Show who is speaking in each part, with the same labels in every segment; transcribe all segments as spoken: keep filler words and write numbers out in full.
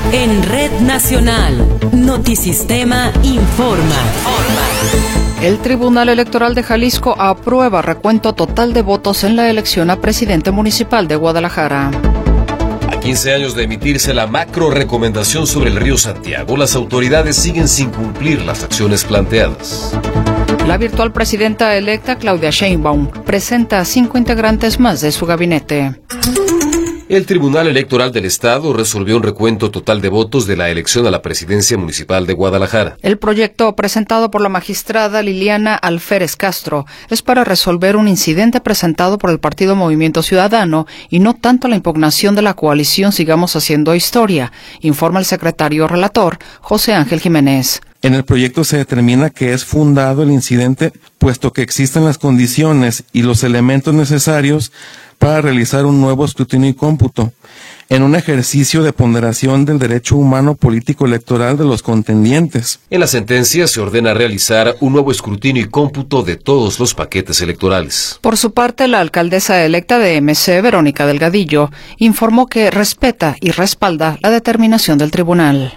Speaker 1: En Red Nacional, Notisistema informa.
Speaker 2: El Tribunal Electoral de Jalisco aprueba recuento total de votos en la elección a presidente municipal de Guadalajara.
Speaker 3: A quince años de emitirse la macro recomendación sobre el río Santiago, las autoridades siguen sin cumplir las acciones planteadas.
Speaker 2: La virtual presidenta electa Claudia Sheinbaum presenta a cinco integrantes más de su gabinete.
Speaker 3: El Tribunal Electoral del Estado resolvió un recuento total de votos de la elección a la presidencia municipal de Guadalajara.
Speaker 2: El proyecto presentado por la magistrada Liliana Alférez Castro es para resolver un incidente presentado por el partido Movimiento Ciudadano y no tanto la impugnación de la coalición Sigamos Haciendo Historia, informa el secretario relator José Ángel Jiménez.
Speaker 4: En el proyecto se determina que es fundado el incidente, puesto que existen las condiciones y los elementos necesarios para realizar un nuevo escrutinio y cómputo, en un ejercicio de ponderación del derecho humano político electoral de los contendientes.
Speaker 3: En la sentencia se ordena realizar un nuevo escrutinio y cómputo de todos los paquetes electorales.
Speaker 2: Por su parte, la alcaldesa electa de M C, Verónica Delgadillo, informó que respeta y respalda la determinación del tribunal.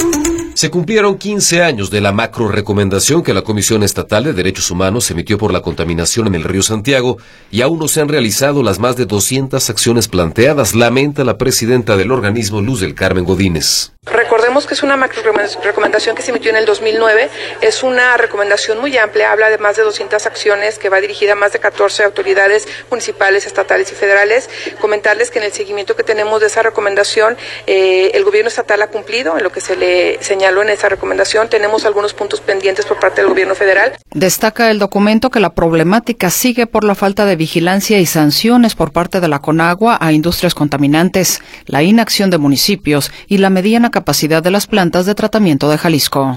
Speaker 3: Se cumplieron quince años de la macro recomendación que la Comisión Estatal de Derechos Humanos emitió por la contaminación en el río Santiago y aún no se han realizado las más de doscientas acciones planteadas, lamenta la presidenta del organismo, Luz del Carmen Godínez.
Speaker 5: Recordemos que es una macro recomendación que se emitió en el dos mil nueve, es una recomendación muy amplia, habla de más de doscientas acciones que va dirigida a más de catorce autoridades municipales, estatales y federales. Comentarles que en el seguimiento que tenemos de esa recomendación, eh, el gobierno estatal ha cumplido en lo que se le señaló en esa recomendación. Tenemos algunos puntos pendientes por parte del gobierno federal.
Speaker 2: Destaca el documento que la problemática sigue por la falta de vigilancia y sanciones por parte de la Conagua a industrias contaminantes, la inacción de municipios y la mediana capacidad de las plantas de tratamiento de Jalisco.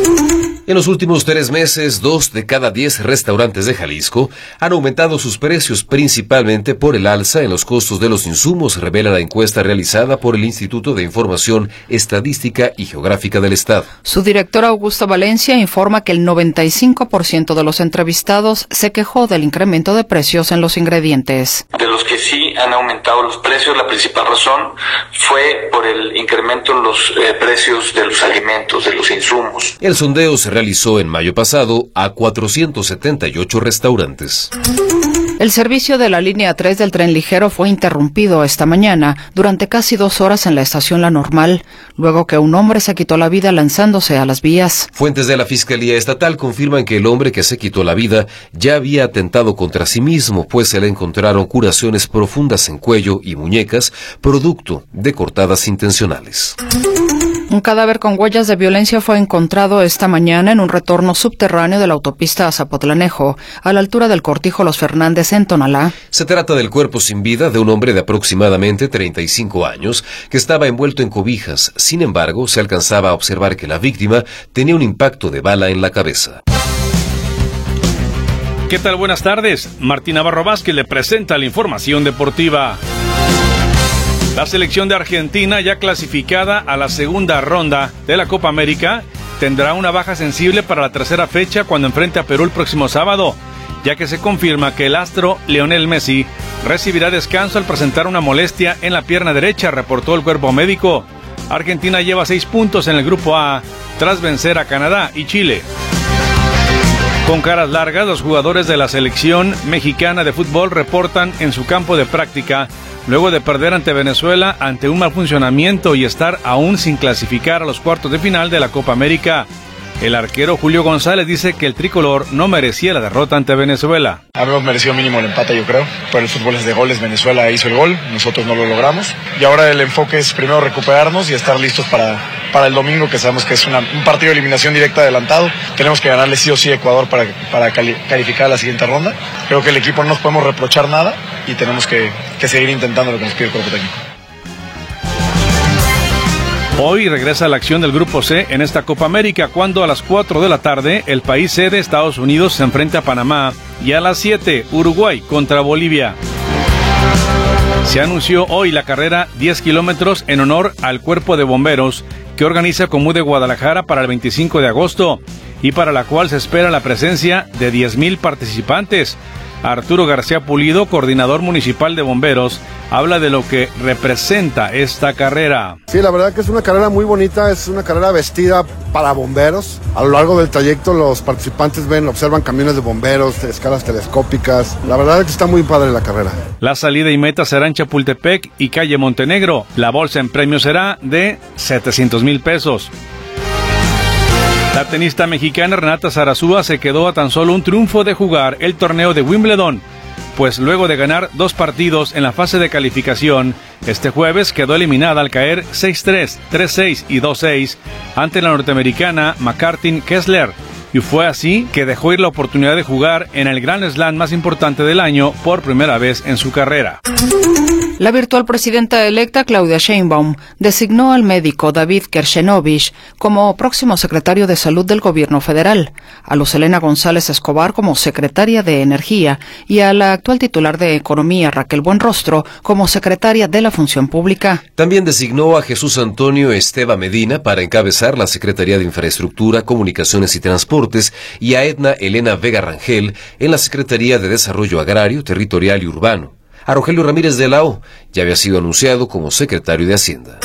Speaker 3: En los últimos tres meses, dos de cada diez restaurantes de Jalisco han aumentado sus precios, principalmente por el alza en los costos de los insumos, revela la encuesta realizada por el Instituto de Información Estadística y Geográfica del Estado.
Speaker 2: Su directora Augusta Valencia informa que el noventa y cinco por ciento de los entrevistados se quejó del incremento de precios en los ingredientes.
Speaker 6: De los que sí han aumentado los precios, la principal razón fue por el incremento en los eh, precios de los alimentos, de los insumos.
Speaker 3: El sondeo se realizó en mayo pasado a cuatrocientos setenta y ocho restaurantes.
Speaker 2: El servicio de la línea tres del tren ligero fue interrumpido esta mañana durante casi dos horas en la estación La Normal, luego que un hombre se quitó la vida lanzándose a las vías.
Speaker 3: Fuentes de la Fiscalía Estatal confirman que el hombre que se quitó la vida ya había atentado contra sí mismo, pues se le encontraron curaciones profundas en cuello y muñecas, producto de cortadas intencionales.
Speaker 2: Un cadáver con huellas de violencia fue encontrado esta mañana en un retorno subterráneo de la autopista a Zapotlanejo, a la altura del Cortijo Los Fernández en Tonalá.
Speaker 3: Se trata del cuerpo sin vida de un hombre de aproximadamente treinta y cinco años que estaba envuelto en cobijas. Sin embargo, se alcanzaba a observar que la víctima tenía un impacto de bala en la cabeza.
Speaker 7: ¿Qué tal? Buenas tardes. Martín Navarro Vázquez le presenta la información deportiva. La selección de Argentina, ya clasificada a la segunda ronda de la Copa América, tendrá una baja sensible para la tercera fecha cuando enfrente a Perú el próximo sábado, ya que se confirma que el astro Lionel Messi recibirá descanso al presentar una molestia en la pierna derecha, reportó el cuerpo médico. Argentina lleva seis puntos en el grupo A, tras vencer a Canadá y Chile. Con caras largas, los jugadores de la selección mexicana de fútbol reportan en su campo de práctica luego de perder ante Venezuela ante un mal funcionamiento y estar aún sin clasificar a los cuartos de final de la Copa América. El arquero Julio González dice que el tricolor no merecía la derrota ante Venezuela.
Speaker 8: Habíamos merecido mínimo el empate, yo creo, pero el fútbol es de goles, Venezuela hizo el gol, nosotros no lo logramos. Y ahora el enfoque es primero recuperarnos y estar listos para, para el domingo, que sabemos que es una, un partido de eliminación directa adelantado. Tenemos que ganarle sí o sí a Ecuador para, para cali, calificar a la siguiente ronda. Creo que el equipo no nos podemos reprochar nada y tenemos que, que seguir intentando lo que nos pide el cuerpo técnico.
Speaker 7: Hoy regresa la acción del Grupo C en esta Copa América, cuando a las cuatro de la tarde el país sede Estados Unidos se enfrenta a Panamá y a las siete Uruguay contra Bolivia. Se anunció hoy la carrera diez kilómetros en honor al Cuerpo de Bomberos que organiza Comú de Guadalajara para el veinticinco de agosto y para la cual se espera la presencia de diez mil participantes. Arturo García Pulido, coordinador municipal de bomberos, habla de lo que representa esta carrera.
Speaker 9: Sí, la verdad que es una carrera muy bonita, es una carrera vestida para bomberos. A lo largo del trayecto los participantes ven, observan camiones de bomberos, escalas telescópicas. La verdad es que está muy padre la carrera.
Speaker 7: La salida y meta será en Chapultepec y calle Montenegro. La bolsa en premio será de setecientos mil pesos. La tenista mexicana Renata Zarazúa se quedó a tan solo un triunfo de jugar el torneo de Wimbledon, pues luego de ganar dos partidos en la fase de calificación, este jueves quedó eliminada al caer seis tres, tres seis y dos seis ante la norteamericana McCarthy Kessler, y fue así que dejó ir la oportunidad de jugar en el Grand Slam más importante del año por primera vez en su carrera.
Speaker 2: La virtual presidenta electa Claudia Sheinbaum designó al médico David Kershenovich como próximo secretario de Salud del Gobierno federal, a Luz Helena González Escobar como secretaria de Energía y a la actual titular de Economía Raquel Buenrostro como secretaria de la Función Pública.
Speaker 3: También designó a Jesús Antonio Esteva Medina para encabezar la Secretaría de Infraestructura, Comunicaciones y Transportes y a Edna Elena Vega Rangel en la Secretaría de Desarrollo Agrario, Territorial y Urbano. A Rogelio Ramírez de la O ya había sido anunciado como secretario de Hacienda.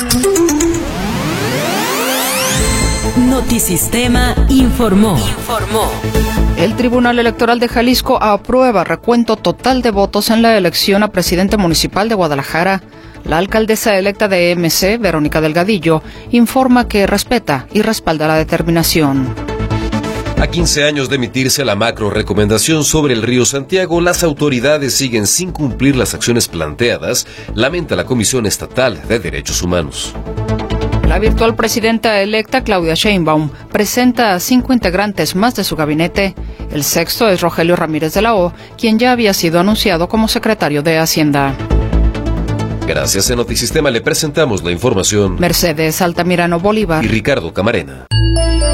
Speaker 1: Notisistema informó. Informó.
Speaker 2: El Tribunal Electoral de Jalisco aprueba recuento total de votos en la elección a presidente municipal de Guadalajara. La alcaldesa electa de M C, Verónica Delgadillo, informa que respeta y respalda la determinación.
Speaker 3: A quince años de emitirse la macro recomendación sobre el río Santiago, las autoridades siguen sin cumplir las acciones planteadas, lamenta la Comisión Estatal de Derechos Humanos.
Speaker 2: La virtual presidenta electa Claudia Sheinbaum presenta a cinco integrantes más de su gabinete. El sexto es Rogelio Ramírez de la O, quien ya había sido anunciado como secretario de Hacienda.
Speaker 3: Gracias, en Notisistema le presentamos la información.
Speaker 2: Mercedes Altamirano Bolívar
Speaker 3: y Ricardo Camarena.